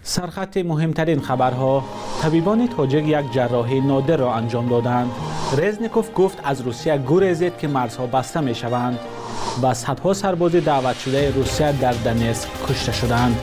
سرخط مهمترین خبرها: طبیبان تاجیک یک جراحی نادر را انجام دادند. رزنیکوف گفت از روسیه گریزید که مرزها بسته می شوند. و صدها سرباز دعوت شده روسیه در دنیسک کشته شدند.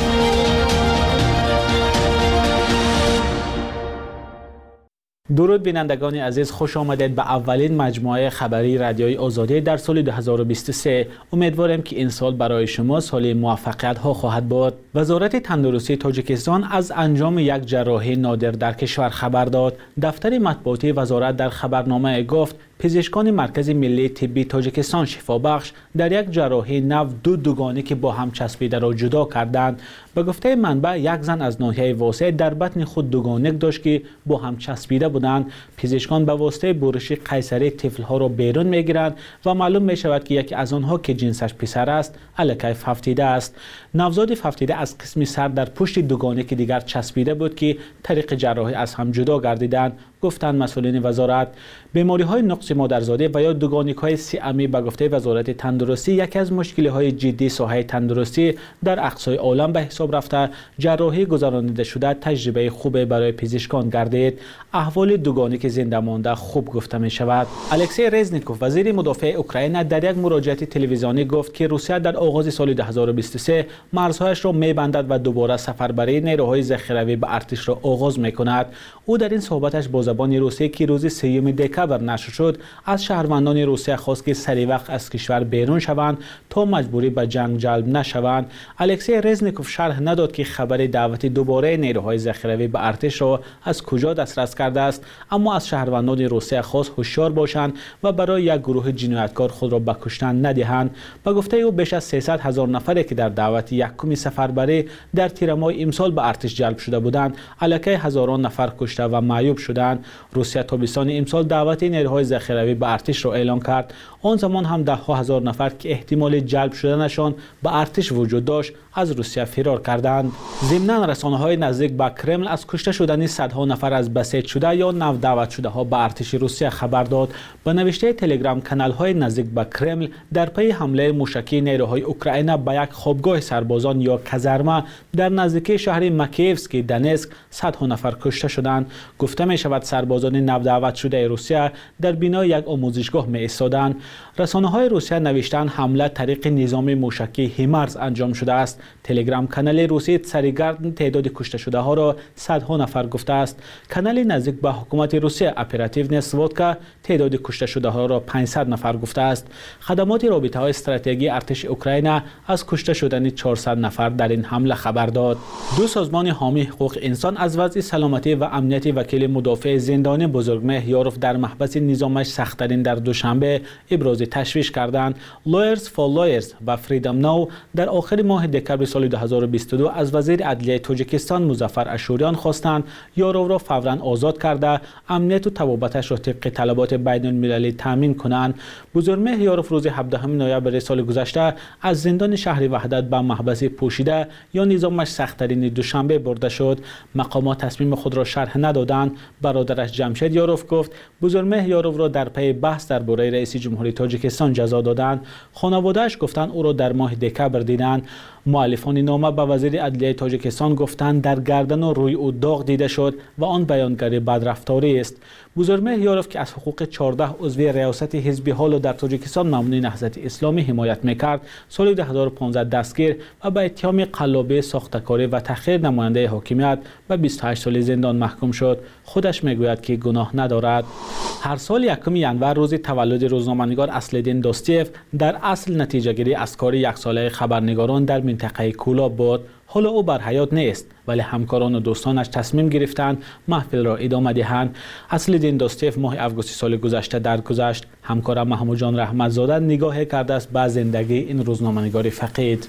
درود بینندگان عزیز، خوش آمدید به اولین مجموعه خبری رادیوی آزادی در سال 2023. امیدوارم که این سال برای شما سال موفقیت ها خواهد بود. وزارت تندرستی تاجیکستان از انجام یک جراحی نادر در کشور خبر داد. دفتر مطبوعاتی وزارت در خبرنامه گفت پزشکان مرکز ملی طبی تاجیکستان شفابخش در یک جراحی نو دو دوگانی که با هم چسبیده را جدا کردند. به گفته منبع یک زن از ناحیه واسطه در بطن خود دوگانک داشت که با هم چسبیده بودند. پزشکان به واسطه برش قیصری طفل‌ها را بیرون می‌گیرند و معلوم می‌شود که یکی از آنها که جنسش پسر است الکی ففتیده است. نوزاد ففتیده از قسم سر در پشت دوگانک دیگر چسبیده بود که طریق جراحی از هم جدا گردیدند، گفتند مسئولین وزارت. بیماری‌های نقص مادرزادی و یا دوگانیک‌های سیامی به گفته وزارت تندرستی یکی از مشکل‌های جدی ساحه تندرستی در اقصای عالم به حساب رفته. جراحی گذرانیده شده تجربه خوب برای پزشکان گردید. احوال دوگانیک زنده مانده خوب گفته می شود. الکسی رزنیکوف وزیر مدافع اوکراین در یک مراجعه تلویزیونی گفت که روسیه در آغاز سال 2023 مرزهایش را می‌بندد و دوباره سفربری نیروهای ذخیروی به ارتش را آغاز می‌کند. او در این صحبتش با زبان روسی که روز 3 دکبر نشر شد از شهروندان روسیه خواست که سریع وقت از کشور بیرون شوند تا مجبوری به جنگ جلب نشوند. الکسی رزنیکوف شرح نداد که خبر دعوت دوباره نیروهای ذخیروی به ارتش را از کجا دسترس کرده است، اما از شهروندان روسیه خواست هوشیار باشند و برای یک گروه جنایتکار خود را به کشتن ندهند. به گفته او بیش از 300,000 نفری که در دعوت یکم سفربری در تیر ماه امسال به ارتش جلب شده بودند الکی هزاران نفر کشته و معیوب شدند. روسیه تابستان امسال دعوت نیروهای ذخیروی به ارتش را اعلام کرد. آن زمان هم ده‌ها هزار نفر که احتمال جلب شدنشان به ارتش وجود داشت از روسیه فرار کردند. ضمناً رسانه‌های نزدیک به کرمل از کشته شدن صدها نفر از بسیج شده یا نو دعوت شده ها به ارتش روسیه خبر داد. با نوشته تلگرام کانال‌های نزدیک به کرمل در پی حمله موشکی نیروهای اوکراین به یک خوابگاه سربازان یا کازارما در نزدیکی شهر مکیوسک دنیسک صدها نفر کشته شدند. گفته می شود سربازان نو دعوت شده روسیه در بینای یک آموزشگاه می ایستادند. رسانه‌های روسیه نوشتند حمله طریق نظام موشکی هیمارس انجام شده است. تلگرام کانال روسی تسریگارد تعداد کشته شده ها را صدها نفر گفته است. کانال نزدیک به حکومت روسیه اپراتیو سوودکا تعداد کشته شده ها را 500 نفر گفته است. خدمات رابطه های استراتژی ارتش اوکراین از کشته شدن 400 نفر در این حمله خبر داد. دو سازمان حامی حقوق انسان از وضع سلامتی و امنیت وکیل مدافع زندانی بزرگمه یاروف در محبس نظامش سخت‌ترین در دوشنبه ابراز تشویش کردند. Lawyers for Lawyers و فریدم ناو در آخر ماه دکبر سال 2022 از وزیر عدلیه تاجیکستان مظفر اشوریان خواستند یاروف را فوراً آزاد کرده امنیت و طبابتش را طبق طلبات بین المللی تامین کنند. بزرگمه یاروف روز 17 نوامبر سال گذشته از زندان شهر وحدت به محبس پوشیده یا نظامش سخت‌ترین دوشنبه برده شد. مقامات تصمیم خود را شرح ندادند. برادرش جمشید یاروف گفت بزرگمه یاروف را در پی بحث درباره رئیس جمهوری تاجیکستان جزا دادند. خانواده‌اش گفتند او را در ماه دکبر دیدند. مؤلفان نامه به وزیر عدلیه تاجیکستان گفتند در گردن و روی او داغ دیده شد و آن بیانگری بدرفتاری است. بزرگمه یاروف که از حقوق 14 عضو ریاست حزب حال در تاجیکستان ممنوع نهضت اسلامی حمایت میکرد سال 2015 دستگیر و به اتهام قلابی ساختکاری و تخریب نماینده حاکمیت به 28 سال زندان محکوم شد. خودش میگوید که گناه ندارد. هر سال 1 ژانویه روز تولد روزنامه‌نگار اصل‌الدین دوستیف در اصل نتیجه گیری از کار یک ساله خبرنگاران در منطقه کولاب بود. حالا او بر حیات نیست ولی همکاران و دوستانش تصمیم گرفتند محفل را ادامه دهند. اصل‌الدین دوستیف ماه اوگوست سال گذشته درگذشت. همکارم محمود جان رحمتزاده نگاه کرده است به زندگی این روزنامه‌نگار فقید.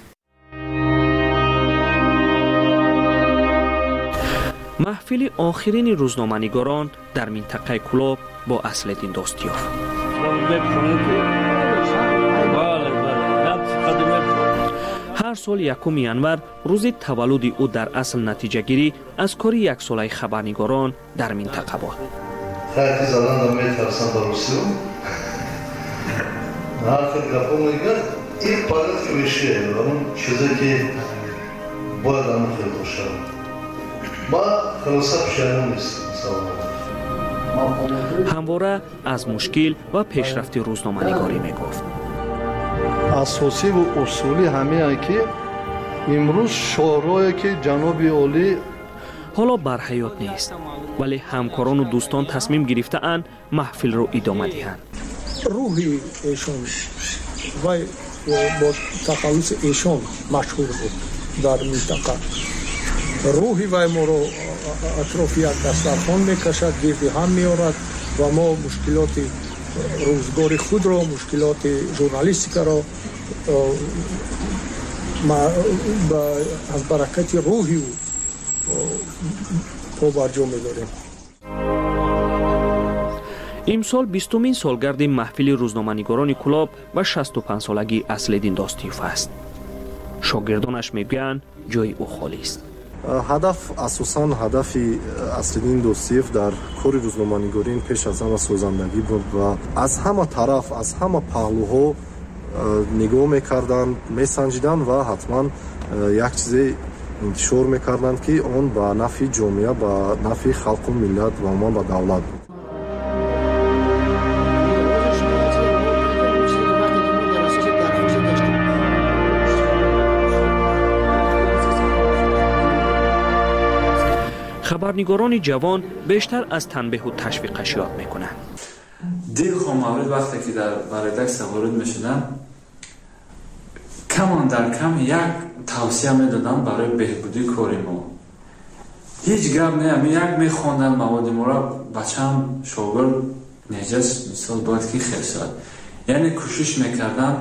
محفل آخرین روزنامه‌نگاران در منطقه کولاب با اصل‌الدین دوستیف. هر سال 1 ژانویه روز تولد او در اصل نتیجه گیری از کار یک ساله خبرنگاران در منطقه بود. خیلی زدن رو میترسن با روسیه. حرف گپو میگه این پارت که بشه اون چیزی که باید همه خیلی خوشم ما خلاصه پشیمان نیستم. ҳамвора аз мушкил ва пешрафти рӯзноманигорӣ мегуфт. асосӣ ва усули ҳамеае ки имрӯз шоърое ки ҷаноби олӣ ҳоло барҳаёт нест, вале ҳамкорону дӯстон тасмим гирифтаанд маҳфилро идома диҳанд. рӯҳи эшон вай бо тахаллуси эшон машҳур буд дар минтақа. рӯҳи вай моро атрофи як дастархон мекашад, гирди ҳам меорад ва мо мушкилоти рӯзгори худро, мушкилоти журналистикаро аз баракати рӯҳи побарҷо медорем. имсол 20-умин солгарди маҳфили рӯзноманигорони Кӯлоб ва 65-солагии Аслиддин Достиёв аст. шогирдонаш мегӯянд ҷои ӯ холист. ҳадаф асосан ҳадафи Аслиддин Достиёв дар кори рӯзноманигорӣ пеш аз ҳама созандагӣ буд ва аз ҳама тараф, аз ҳама паҳлӯҳо нигоҳ мекарданд, месанҷиданд ва ҳатман як чизе интишор мекарданд ки он ба нафъи ҷомеа, ба нафъи халқу миллат ва умуман ба давлат буд. хабарнигорони ҷавон бештар аз танбеҳу ташвиқаш ёд мекунанд. дилхо маврид вақте ки ба редаксия ворид мешудам, камон дар кам як тавсия медодам барои беҳбудии кори мо. ҳеҷ гап не, як мехонданд маводи моро, бачаам шогирд неҷас мисол бояд ки хел шавад. яъне кӯшиш мекардам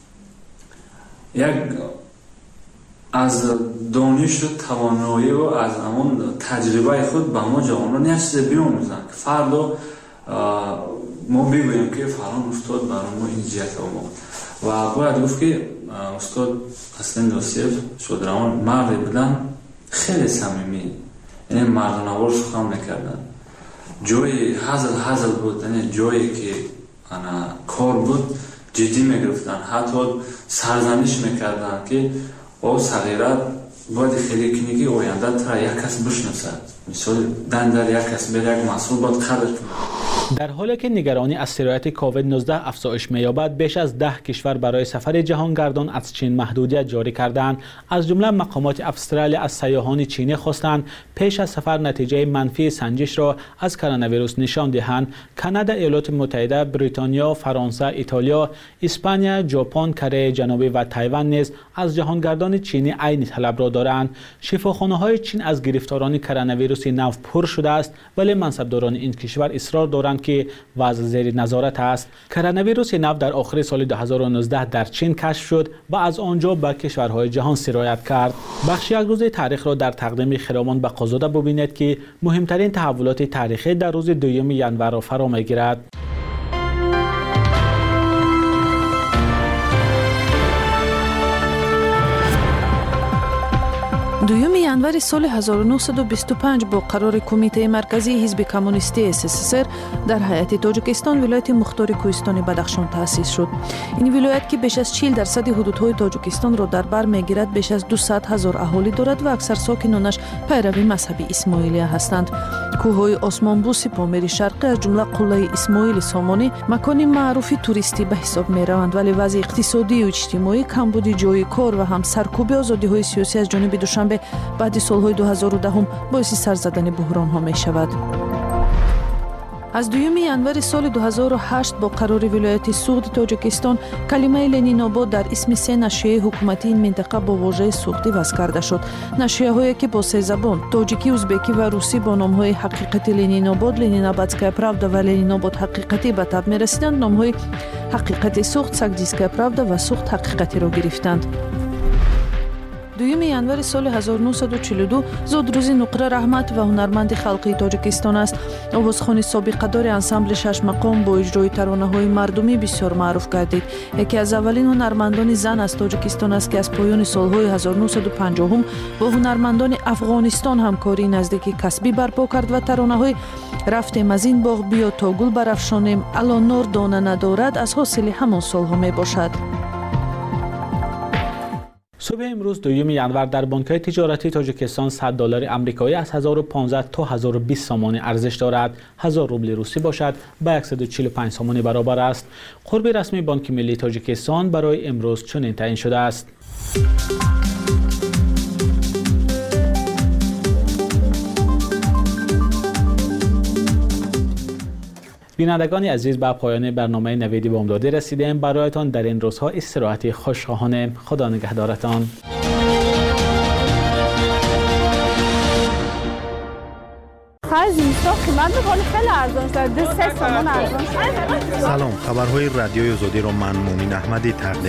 як аз донишу тавоноию аз ҳамон таҷрибаи худ ба мо ҷавонон як чизе биомӯзанд ки фардо мо бигӯем ки фалон устод барои мо ин ҷиҳата омӯхт. ва бояд гуфт ки устод Аслиддин Достиёв шодравон марде буданд хеле самимӣ, яъне мардонавор сухан мекарданд. ҷои ҳазл буд, яъне ҷое ки кор буд ҷиддӣ мегирифтанд, ҳатто сарзаниш мекарданд ки о сағира бояд хеле кунӣ ки оянда тра як кас бишносад, мисоли дандар як кас бер як масъул бояд қадр кунад. در حالی که نگرانی از سرایت کووید 19 افزایش می‌یابد، بیش از 10 کشور برای سفر جهانگردان از چین محدودیت جاری کردند. از جمله مقامات استرالیا از سیاحان چینی خواستند پیش از سفر نتیجه منفی سنجش را از کرونا ویروس نشان دهند. کانادا، ایالات متحده، بریتانیا، فرانسه، ایتالیا، اسپانیا، ژاپن، کره جنوبی و تایوان نیز از جهانگردان چینی عین طلب را دارند. شفاخانه‌های چین از گرفتاران کرونا ویروس نو پر شده است، ولی منصبداران این کشور اصرار دارند که وضع زیر نظارت است. کرونا ویروس نو در آخر سال 2019 در چین کشف شد و از آنجا به کشورهای جهان سرایت کرد. بخش یک روز تاریخ را در تقدیم خرامان به قزاده ببینید که مهمترین تحولات تاریخی در روز 2 ژانویه را فرا می‌گیرد. دوم январи соли 1925 бо қарори кумитаи марказии ҳизби коммунистии СССР дар ҳайати Тоҷикистон вилояти Мухтори Кӯҳистони Бадахшон таъсис шуд. ин вилоят ки беш аз 40% ҳудудҳои Тоҷикистонро дар бар мегирад, беш аз 200 000 аҳолӣ дорад ва аксар сокинонаш пайрави мазҳаби исмоилия ҳастанд. кӯҳҳои Осмонбуси Помири Шарқӣ аз ҷумла қуллаи Исмоили Сомонӣ макони маъруфи туристӣ ба ҳисоб мераванд, вале вазъи иқтисодию иҷтимоӣ, камбуди ҷойи кор ва ҳам саркӯби озодиҳои сиёсӣ аз ҷониби Душанбе баъди солҳои 2010 боиси сарзадани буҳронҳо мешавад. аз 2 январи соли 2008 бо қарори вилояти суғди Тоҷикистон калимаи Ленинобод дар исми се нашрияи ҳукуматии ин минтақа бо вожаи суғдӣ ваз карда шуд. Нашрияҳое ки бо се забон тоҷикӣ, ӯзбекӣ ва русӣ бо номҳои ҳақиқати Ленинобод, Ленинобадская правда ва Ленинобод ҳақиқатӣ ба таб мерасиданд, номҳои ҳақиқати суғд, Сагдийская правда ва суғд ҳақиқатиро гирифтанд. 2 январи соли 1942 зуд рӯзи Нуқра Раҳмат ва ҳунарманди халқии Тоҷикистон аст. овозхони собиқадори ансамбли Шашмақом бо иҷрои таронаҳои мардумӣ бисёр маъруф гардид. яке аз аввалин ҳунармандони зан аз Тоҷикистон аст ки аз поёни солҳои 1950 бо ҳунармандони Афғонистон ҳамкории наздикӣ касбӣ барпо кард ва таронаҳои рафтем аз ин боғ биё то гул барафшонем, алон нор дона надорад аз ҳосили ҳамон солҳо мебошад. صبح امروز دوم ینور در بانک‌های تجارتی تاجیکستان $100 آمریکایی از 1015 تا 1020 سامانی ارزش دارد. 1000 روبل روسی باشد با 145 سامانی برابر است. قرب رسمی بانک ملی تاجیکستان برای امروز چنین تعیین شده است. بینندگان عزیز، به پایان برنامه نویدی بامدادی رسیدیم. برایتان در این روزها استراحتی خوشخواهانه. خدا نگهدارتان. سلام، خبرهای رادیوی آزادی را من مومین احمدی تقدیم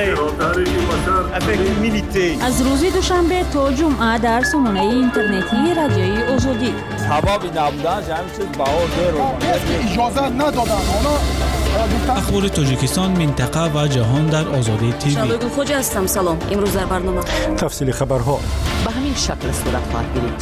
می‌کنم. از روز دوشنبه تا جمعه در سامانه اینترنتی رادیوی آزادی. سبب نبودن همین چیز اجازه ندادن. اخبار تاجیکستان، منطقه و جهان در آزادی تیوی. شبگون خوجا هستم. سلام. امروز در برنامه تفصیل خبرها به همین شکل صورت خواهد گرفت.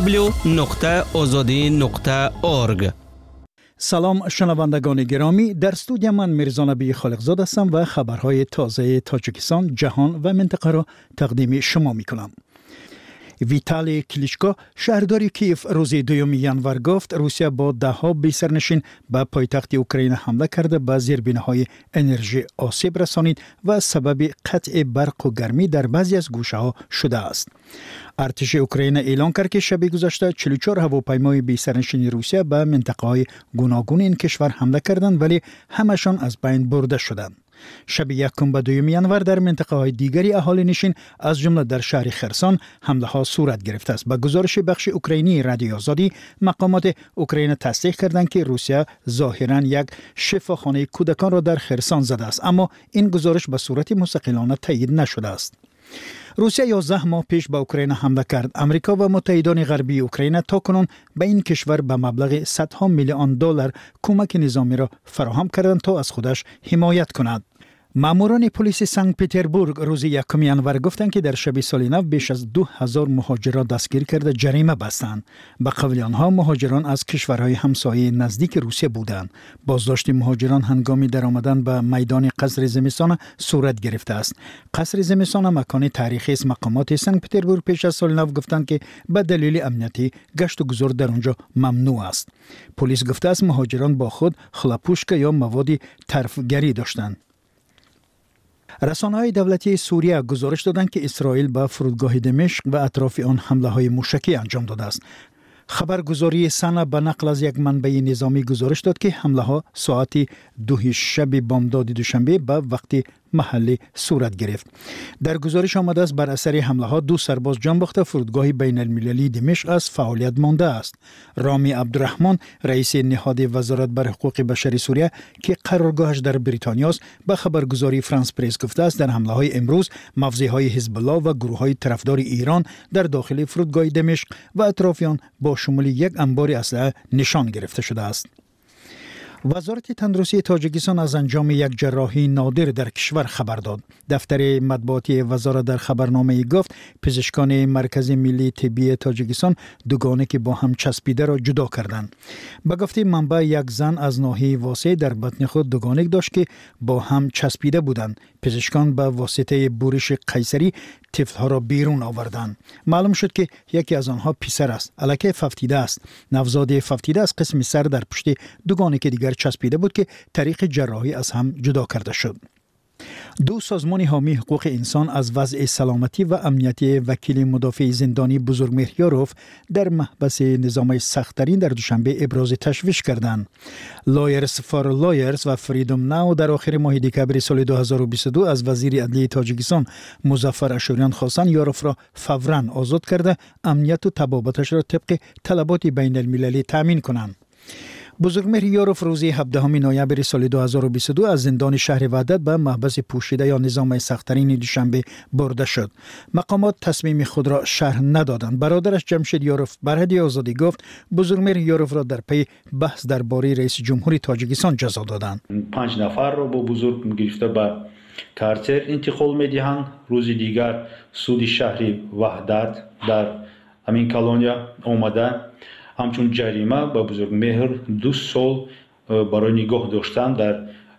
www.azadi.org. سلام شنوندگان گرامی، در استودیو من میرزا نبی خالقزاده هستم و خبرهای تازه تاجیکستان، جهان و منطقه را تقدیم شما میکنم. ویتالی کلیچکو شهردار کیف روز 2 ینور گفت روسیه با دهها بی‌سرنشین به پایتخت اوکراین حمله کرده، به زیربناهای انرژی آسیب رسانید و سبب قطع برق و گرمی در بعضی از گوشه‌ها شده است. ارتش اوکراین اعلام کرد که شب گذشته 44 هواپیمای بی‌سرنشین روسیه به منطقه‌های گوناگون این کشور حمله کردند، ولی همشان از بین برده شدند. شب 1 به 2 ینور در منطقه های دیگری اهالی نشین از جمله در شهر خرسان حمله ها صورت گرفته است. به گزارش بخش اوکراینی رادیو آزادی، مقامات اوکراین تصدیق کردند که روسیه ظاهراً یک شفاخانه کودکان را در خرسان زده است، اما این گزارش به صورت مستقلانه تایید نشده است. روسیه 11 ماه پیش به اوکراین حمله کرد. امریکا و متحدان غربی اوکراین تاکنون به این کشور به مبلغ صدها میلیون دلار کمک نظامی را فراهم کردند تا از خودش حمایت کند. ماموران پلیس سنت پتربورگ روز 1 ینور گفتند که در شب سال نو بیش از 2000 مهاجر را دستگیر کرده جریمه بستند. به قول آنها مهاجران از کشورهای همسایه نزدیک روسیه بودند. بازداشت مهاجران هنگامی درآمدن به میدان قصر زمستان صورت گرفته است. قصر زمستان مکان تاریخی است. مقامات سنت پتربورگ پیش از سال نو گفتند که به دلیل امنیتی گشت و گذار در آنجا ممنوع است. پلیس گفته است مهاجران با خود خلاپوشک یا مواد طرفگری داشتند. رسانه‌های دولتی سوریه گزارش دادند که اسرائیل به فرودگاه دمشق و اطراف آن حمله‌های موشکی انجام داده است. خبرگزاری سنا به نقل از یک منبع نظامی گزارش داد که حمله‌ها ساعت 2 شب بامداد دوشنبه به وقت محلی صورت گرفت. در گزارش آمده است بر اثر حمله‌ها 2 سرباز جان باخته. فرودگاه بین المللی دمشق از فعالیت مانده است. رامی عبدالرحمن رئیس نهاد وزارت بر حقوق بشر سوریه که قرارگاهش در بریتانیا است به خبرگزاری فرانس پرس گفته است در حمله‌های امروز مفزعهای حزب الله و گروه‌های طرفدار ایران در داخل فرودگاه دمشق و اطراف آن با شمول یک انبار اسلحه نشان گرفته شده است. وزارت تندرستی تاجیکستان از انجام یک جراحی نادر در کشور خبر داد. دفتر مطبوعاتی وزارت در خبرنامه گفت پزشکان مرکز ملی طبی تاجیکستان دوگانه که با هم چسبیده را جدا کردند. به گفته منبع یک زن از ناحیه واسه در بطن خود دوگانه داشت که با هم چسبیده بودند. پزشکان به واسطه بورش قیصری طفل‌ها را بیرون آوردند. معلوم شد که یکی از آنها پسر است. الکی ففتیده است. نوزاد ففتیده از قسم سر در پشت دوگانه که دیگر چسبیده بود که طریق جراحی از هم جدا کرده شد. 2 سازمان حامی حقوق انسان از وضع سلامتی و امنیتی وکیل مدافع زندانی بزرگ مهریاروف در محبس نظام سخت‌ترین در دوشنبه ابراز تشویش کردند. لایرز فار لایرز و فریدم ناو در آخر ماه دکبر سال 2022 از وزیر عدلیه تاجیکستان مظفر اشوریان خواستند یاروف را فوراً آزاد کرده امنیت و تبابتش را طبق طلبات بین المللی تامین کنند. بزرگمهر یاروف روز 17 نوامبر سال 2022 از زندان شهر وحدت به محبس پوشیده یا نظام سخت‌ترین دوشنبه برده شد. مقامات تصمیم خود را شرح ندادند. برادرش جمشید یاروف بر رادیو آزادی گفت بزرگمهر یاروف را در پی بحث درباره رئیس جمهوری تاجیکستان جزا دادند. 5 نفر را با بزرگ گرفته به کارتر انتقال می‌دهند. روز دیگر سود شهر وحدت در همین کالونیا آمده همچون جریمه با بزرگمهر 2 سال برای نگاه داشتن در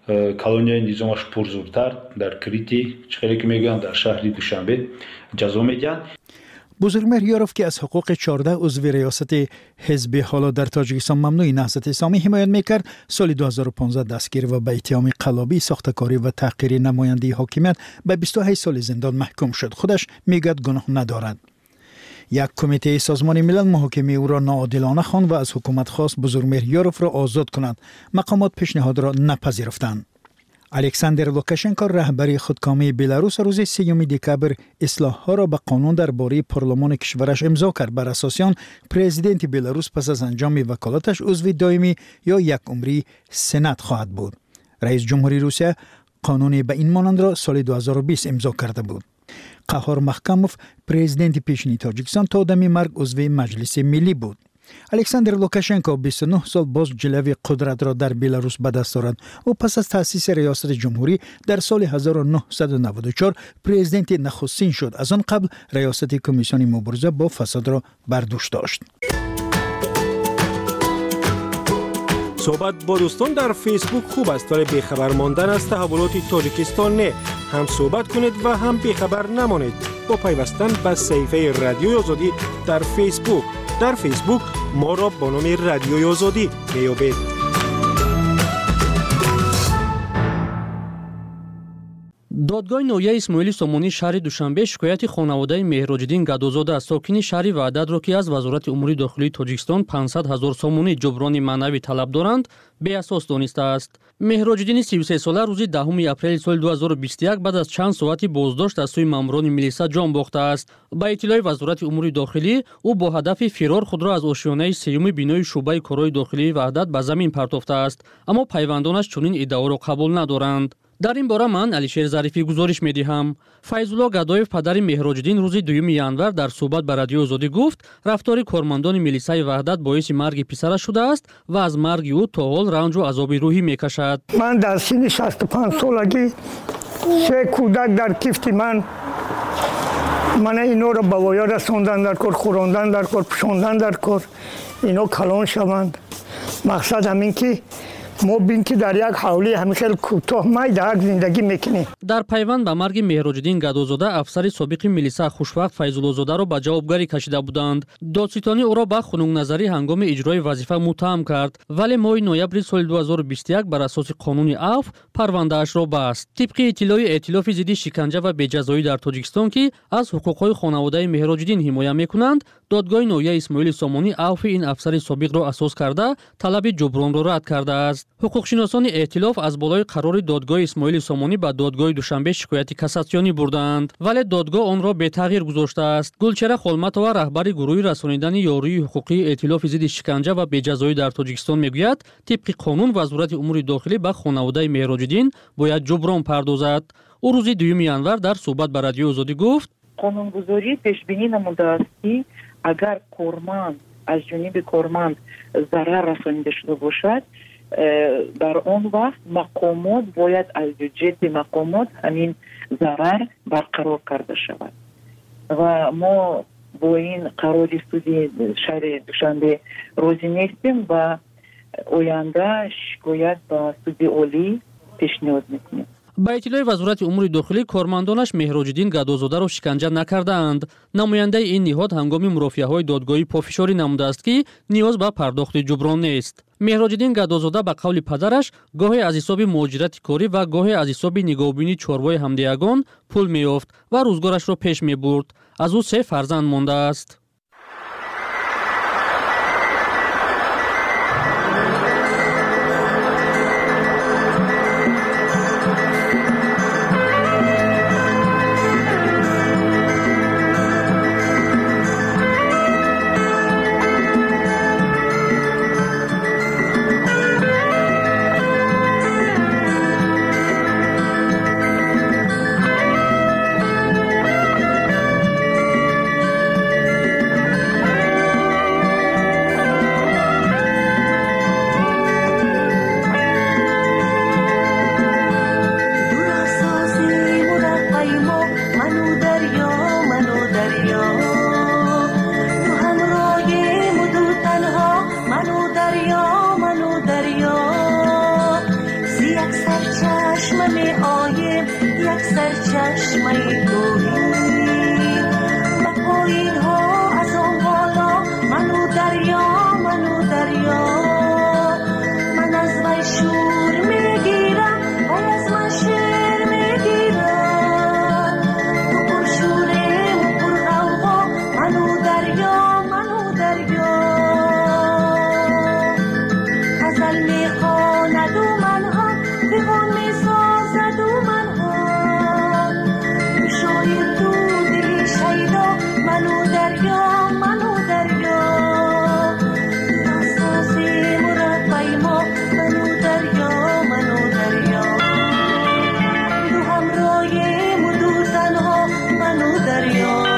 колонияи низомаш пурзуртар дар Крити чихеле ки мегӯянд дар шаҳри Душанбе ҷазо медиҳанд. بزرگمهر یاروف که از حقوق 14 عضو ریاست حزب حالا در تاجیکستان ممنوع نهضت اسلامی حمایت میکرد، سال 2015 دستگیر و به اتهام قلابی، ساختکاری و تحقیر نماینده حاکمیت به 28 سال زندان محکوم شد. خودش میگوید گناه ندارد. یک کمیته سازمان ملل محاکمه او را ناعادلانه خواند و از حکومت خواست بزرگمهر یاروف را آزاد کند. مقامات پیشنهاد را نپذیرفتند. الکساندر لوکاشنکو رهبر خودکامه بلاروس روز 3 دکبر اصلاح‌ها را به قانون درباره پارلمان کشورش امضا کرد. بر اساس آن پرزیدنت بلاروس پس از انجام وکالتش عضو دائمی یا یک عمری سنات خواهد بود. رئیس جمهوری روسیه قانون به این مانند را سال 2020 امضا کرده بود. قهار محکموف پرزیدنت پیشینی تاجیکستان تا دم مرگ عضو مجلس ملی بود. الکساندر لوکاشنکو 29 سال باز جلوه قدرت را در بلاروس به دست دارد. او پس از تأسیس ریاست جمهوری در سال 1994 پرزیدنت نخستین شد. از آن قبل ریاست کمیسیون مبارزه با فساد را بر دوش داشت. صحبت با دوستان در فیسبوک خوب است ولی بیخبر ماندن از تحولات تاجیکستان نه. هم صحبت کنید و هم بیخبر نمانید با پیوستن به صفحه رادیوی آزادی در فیسبوک. در فیسبوک ما را با نام رادیوی آزادی میابید. دادگاه نویه اسماعیل سامونی شهر دوشنبه شکایت خانواده مهراجدین گدازاده ساکن شهر وحدت را که از وزارت امور داخلی تاجیکستان 500,000 سامونی جبران معنوی طلب دارند بی اساس دانسته است. مهراجدین 33 ساله روز 10 اپریل سال 2021 بعد از چند ساعتی بازداشت از سوی ماموران ملیسا جان باخته است. با اطلاع وزارت امور داخلی او با هدف فرار خود را از آشیانه سیوم بینای شعبه کارهای داخلی وحدت به زمین پرتافته است، اما پیوندانش چنین ادعا را قبول ندارند. در این باره من علیشیر ظریفی گزارش می‌دهم. فیض‌الله گدایف پدر مهراجدین روز 2 ینور در صحبت با رادیو آزادی گفت رفتار کارمندان ملیسای وحدت باعث مرگ پسرش شده است و از مرگ او تا حال رنج و عذاب روحی می‌کشد. من در سن 65 سالگی سه کودک در کیفت من اینا را به وایا رساندن در کار، خوراندن در کار، پوشاندن در کار، اینا کلان شوند. مقصد همین که ما بین که در یک حوله همیشه کوتاه مایدک زندگی میکنیم. در پیوند به مرگ مهراجدین گدازاده افسر سابق ملیسا خوشوقت فیض‌الله زاده را به جوابگری کشیده بودند. دادستانی او را به خنثی هنگام اجرای وظیفه متهم کرد ولی ماه نوامبر سال 2021 بر اساس قانون عفو پرونده اش را بست. طبق اطلاع ائتلاف ضد شکنجه و بی‌جزایی در تاجیکستان که از حقوق‌های خانواده مهراجدین حمایت میکنند، دادگاه نویه اسماعیل سامونی عفو این افسر سابق را اساس کرده طلب جبران را رد کرده است. حقوقشناسان ائتلاف از بالای قرار دادگاه اسماعیل سامونی به دادگاه دوشنبه شکایت کاساسیونی بردند ولی دادگاه آن را به تغییر گذاشته است. گلچهره خولمتова رهبر گروه رسانیدن یاروی حقوقی ائتلاف ضد شکنجه و بی‌جزایی در تاجیکستان میگوید طبق قانون وزارت امور داخلی به خانواده مهراجدین باید جبران پردازد. او روز 2 ینور در صحبت با رادیو آزادی گفت قانونگذاری پیش بینی نموده است که اگر کارمند از جانب کارمند ضرر رسانیده شده باشد در آن وقت مقامات باید از بودجه مقامات همین ضرر برقرار کرده شود و ما با این قرار سودی شهر دوشنبه راضی نیستیم و آینده شکایت به سود عالی پیشنهاد میکنیم. با اطلاع وزارت امور داخلی کارمندانش مهراجدین گدازاده را شکنجه نکردند. نماینده این نهاد هنگام مرافعه‌های دادگاهی پافشاری نموده است که نیاز به پرداخت جبران نیست. مهراجدین گدازاده به قول پدرش گاهی از حساب مهاجرت کاری و گاهی از حساب نگاهبینی چاروای همدیگان پول می‌یافت و روزگارش را پیش می‌برد. از او 3 فرزند مانده است. یک سرچشمه گوهی و پایین ها از آن بالا منو دریا من از وی شور میگیرم و از من شیر میگیرم تو پر شوریم و پر غوغا منو دریا غزل میخواند و منها دیوان میسازد و منها شاید تو دلی شیدا منو دریا ناسازیم و رفای ما منو دریا دو همراهیم و دو تنها منو دریا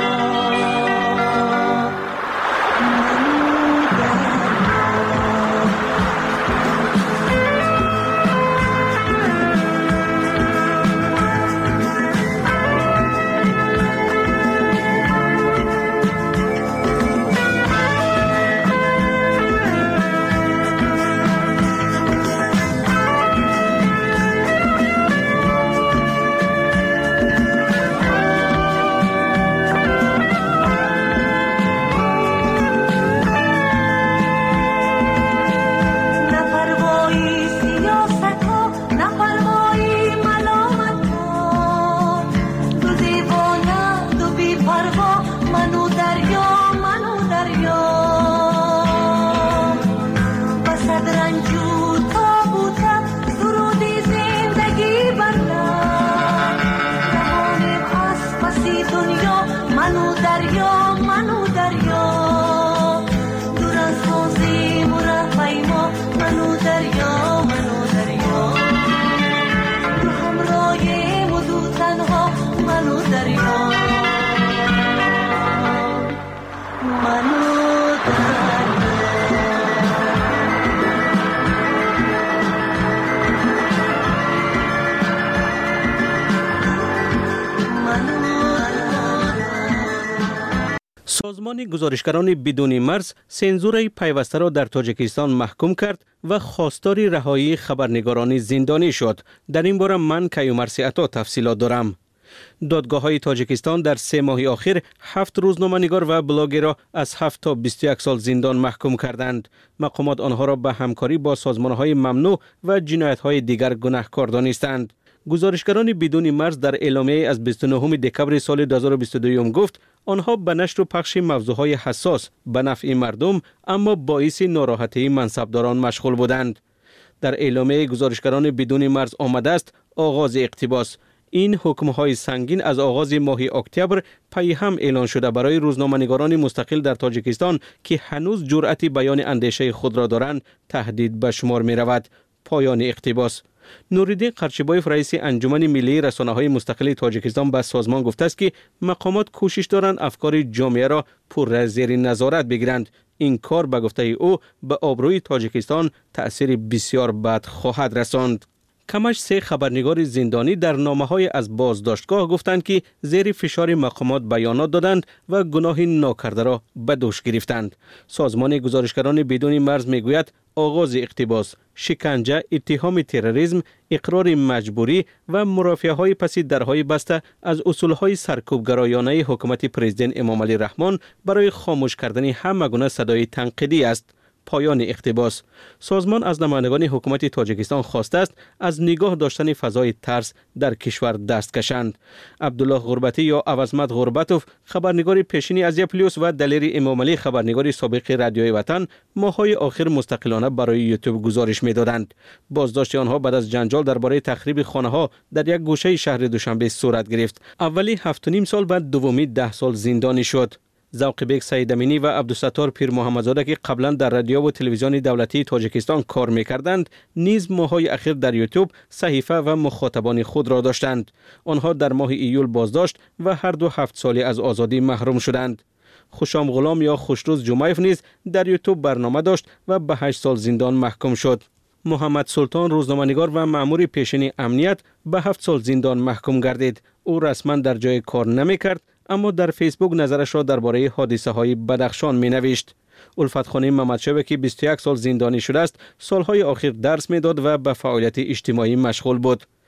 سازمان گزارشگران بدون مرز سنزور پیوسته را در تاجیکستان محکوم کرد و خواستار رهایی خبرنگاران زندانی شد. در این باره من کیومرثی عطا تفصیلات دارم. دادگاه‌های تاجیکستان در 3 ماه اخیر 7 روزنامه‌نگار و بلاگر را از 7 تا 21 سال زندان محکوم کردند. مقامات آنها را به همکاری با سازمان‌های ممنوع و جنایت‌های دیگر گناهکار دانستند. گزارشگران بدون مرز در اعلامیه از 29 دکمبر سال 2022 گفت آنها به نشر و پخش موضوعهای حساس به نفع مردم اما باعث ناراحتی منصبداران مشغول بودند. در اعلامیه گزارشگران بدون مرز آمده است آغاز اقتباس. این حکم‌های سنگین از آغاز ماه اکتبر پی هم اعلان شده برای روزنامه‌نگاران مستقل در تاجیکستان که هنوز جرأت بیان اندیشه خود را دارند تهدید به شمار می‌رود. پایان اقتباس. نوریدین قرچبایف رئیس انجمن ملی رسانه‌های مستقل تاجیکستان به سازمان گفته است که مقامات کوشش دارند افکار جامعه را پر زیر نظارت بگیرند. این کار به گفته او به آبروی تاجیکستان تأثیر بسیار بد خواهد رساند. کمش 3 خبرنگار زندانی در نامه‌های از بازداشتگاه گفتند که زیر فشار مقامات بیانات دادند و گناه ناکرده را به دوش گرفتند. سازمان گزارشگران بدون مرز میگوید آغاز اقتباس، شکنجه، اتهام تروریسم، اقرار مجبوری و مرافعه‌های پس درهای بسته از اصولهای سرکوبگرایانه حکومت پرزیدنت امام علی رحمان برای خاموش کردن همه گونه صدای تنقیدی است. پایان اقتباس. سازمان از نمایندگان حکومت تاجیکستان خواسته است از نگاه داشتن فضای ترس در کشور دست کشند. عبدالله غربتی یا عوضمت غربتوف خبرنگار پیشین ازیا پلیوس و دلیر امام علی خبرنگار سابق رادیوی وطن ماه‌های آخر مستقلانه برای یوتیوب گزارش می‌دادند. بازداشت آنها بعد از جنجال درباره تخریب خانه‌ها در یک گوشه شهر دوشنبه صورت گرفت. اولی 7.5 سال بعد دومی 10 سال زندانی شد. ذوق بیگ سعید امینی و عبدالستار پیر محمدزاده که قبلا در رادیو و تلویزیون دولتی تاجیکستان کار می‌کردند، نیز ماه‌های اخیر در یوتیوب صحیفه و مخاطبان خود را داشتند. آنها در ماه ایول بازداشت و هر دو 7 سالی از آزادی محروم شدند. خوشام غلام یا خوشروز جمعیف نیز در یوتیوب برنامه داشت و به 8 سال زندان محکوم شد. محمد سلطان روزنامه‌نگار و مأمور پیشین امنیت به 7 سال زندان محکوم گردید. او رسما در جای کار نمی‌کرد اما در فیسبوک نظرش را درباره حادثه‌های بدخشان می‌نوشت. الفت خانی محمدشاه که 21 سال زندانی شده است، سالهای آخر درس می‌داد و به فعالیت اجتماعی مشغول بود.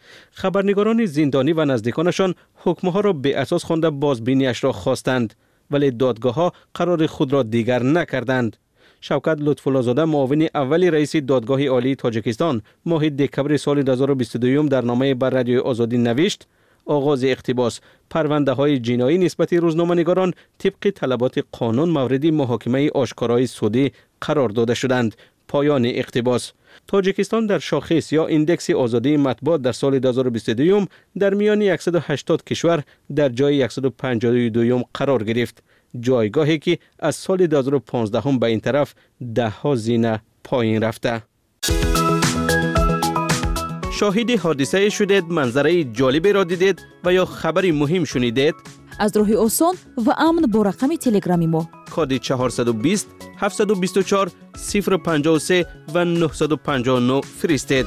خبرنگاران زندانی و نزدیکانشان حکمها را به اساس خوانده بازبینیش را خواستند، ولی دادگاه‌ها قرار خود را دیگر نکردند. شوکت لطف‌الله‌زاده معاون اول رئیس دادگاه عالی تاجیکستان ماه دکبر سال 2022 در نامه بر رادیوی آزادی نوشت: آغاز اقتباس پرونده‌های جنایی نسبت روزنامه‌نگاران طبق طلبات قانون مورد محاکمه آشکارای سودی قرار داده شدند. پایان اقتباس. تاجیکستان در شاخص یا ایندکس آزادی مطبوعات در سال 2022 در میان 180 کشور در جای 152 قرار گرفت، جایگاهی که از سال 2015 به این طرف 10 زینه پایین رفته. شاهد حادثه شدید، منظره جالبی را دیدید و یا خبری مهم شنیدید؟ از راه آسان و امن با رقم تلگرامی ما کد 420 724 053 و 959 فرستید.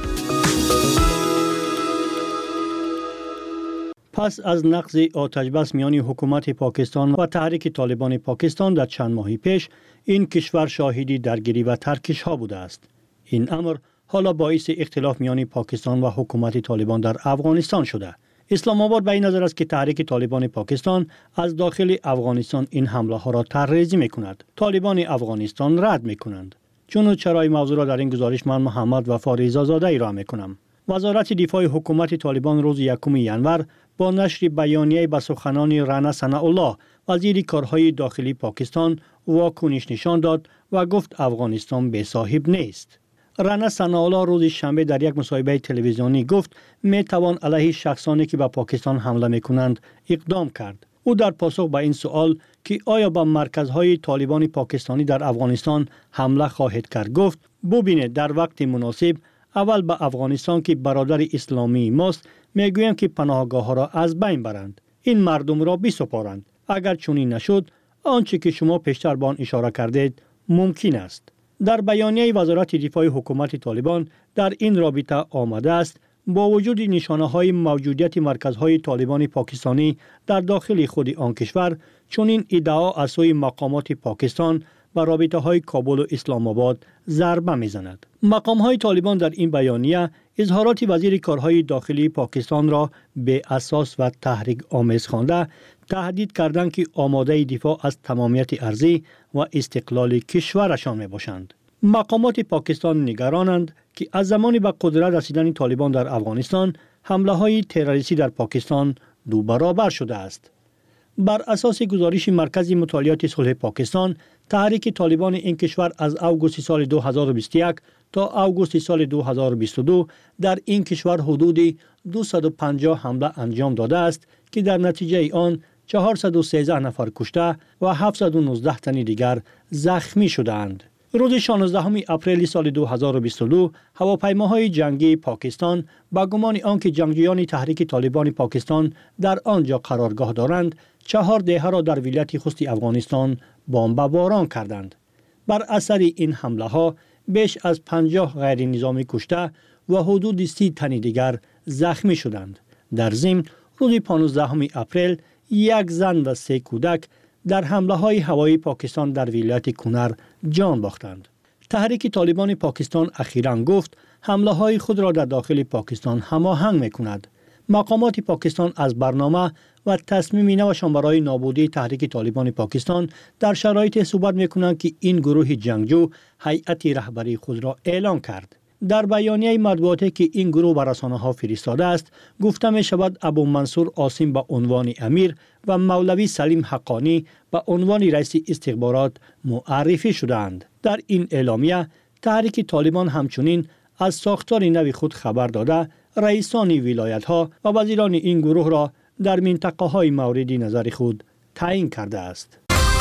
پس از نقض آتش‌بس میان حکومت پاکستان و تحریک طالبان پاکستان در چند ماه پیش، این کشور شاهدی درگیری و ترکش ها بوده است. این امر حالا باعث اختلاف میان پاکستان و حکومت طالبان در افغانستان شده. اسلام آباد به این نظر است که تحریک طالبان پاکستان از داخل افغانستان این حمله ها را طرحریزی می‌کند. طالبان افغانستان رد می‌کنند. چون چرای موضوع را در این گزارش من محمد وفا رضازاده ارائه می‌کنم. وزارت دفاع حکومت طالبان روز 1 ژانویه با نشر بیانیه به سخنان رانا ثناءالله وزیر کارهای داخلی پاکستان واکنش نشان داد و گفت افغانستان بی صاحب نیست. رانا ثناءالله روز شنبه در یک مصاحبه تلویزیونی گفت می توان علیه شخصانی که به پاکستان حمله میکنند اقدام کرد. او در پاسخ به این سوال که آیا به مرکزهای طالبان پاکستانی در افغانستان حمله خواهد کرد گفت: ببینید، در وقت مناسب اول به افغانستان که برادر اسلامی ماست میگویم که پناهگاه ها را از بین برند، این مردم را بسپارند. اگر چنین نشد، آنچه که شما پیشتر به آن اشاره کردید ممکن است. در بیانیه وزارت دفاع حکومت طالبان در این رابطه آمده است: با وجود نشانه های موجودیت مرکزهای طالبان پاکستانی در داخل خود آن کشور، چنین ادعا از سوی مقامات پاکستان و رابطه های کابل و اسلام آباد ضربه میزند. مقام های طالبان در این بیانیه اظهارات وزیر کارهای داخلی پاکستان را به اساس و تحریک آمیز خوانده تهدید کردند که آماده دفاع از تمامیت ارضی و استقلال کشورشان می باشند. مقامات پاکستان نگرانند که از زمانی به قدرت رسیدن طالبان در افغانستان حمله های تروریستی در پاکستان 2 برابر شده است. بر اساس گزارش مرکز مطالعات صلح پاکستان، تحریک طالبان این کشور از اوگوست سال 2021 تا اوگوست سال 2022 در این کشور حدود 250 حمله انجام داده است که در نتیجه آن 413 نفر کشته و 719 تن دیگر زخمی شدند. روز 16 اپریل سال 2022 هواپیماهای جنگی پاکستان با گمان آنکه جنگجویان تحریک طالبان پاکستان در آنجا قرارگاه دارند 4 دهه را در ولایت خوست افغانستان بمباران کردند. بر اثر این حمله ها بیش از 50 غیر نظامی کشته و حدود 30 تن دیگر زخمی شدند. در ضمن روز 15 اپریل یک زن و 3 کودک در حمله های هوایی پاکستان در ولایت کنر جان باختند. تحریک طالبان پاکستان اخیراً گفت حمله های خود را در داخل پاکستان هماهنگ می‌کند. مقامات پاکستان از برنامه و تصمیم نوشان برای نابودی تحریک طالبان پاکستان در شرایط صحبت می‌کنند که این گروه جنگجو هیئت رهبری خود را اعلام کرد. در بیانیه مطبوعاتی که این گروه به رسانه‌ها فرستاده است، گفته می شود ابو منصور عاصم به عنوان امیر و مولوی سلیم حقانی به عنوان رئیس استخبارات معرفی شدند. در این اعلامیه تحریک طالبان همچنین از ساختار نو خود خبر داده رئیسان ولایت‌ها و وزیران این گروه را در منطقه‌های مورد نظر خود تعیین کرده است.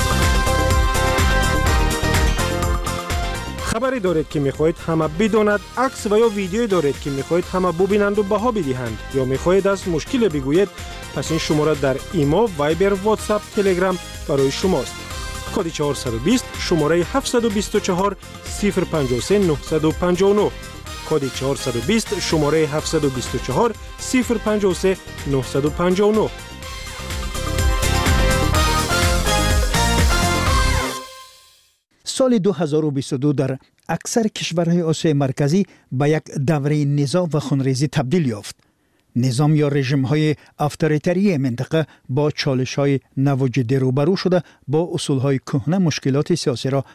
خبری دارید که میخواهید همه بداند، عکس و یا ویدیویی دارید که میخواهید همه ببینند و بها بدهند، یا میخواهید از مشکل بگویید، پس این شماره در ایمو، وایبر، واتساپ، تلگرام برای شماست. کد 420 شماره 724 053 959. کد 420 شماره 724 053 959. سال 2022 در اکثر کشورهای آسیای مرکزی به یک دوره نزاع و خونریزی تبدیل یافت. نظام یا رژیم های افطاریتری منطقه با چالش های نو و جدی روبرو شده با اصول های کهنه مشکلات سیاسی را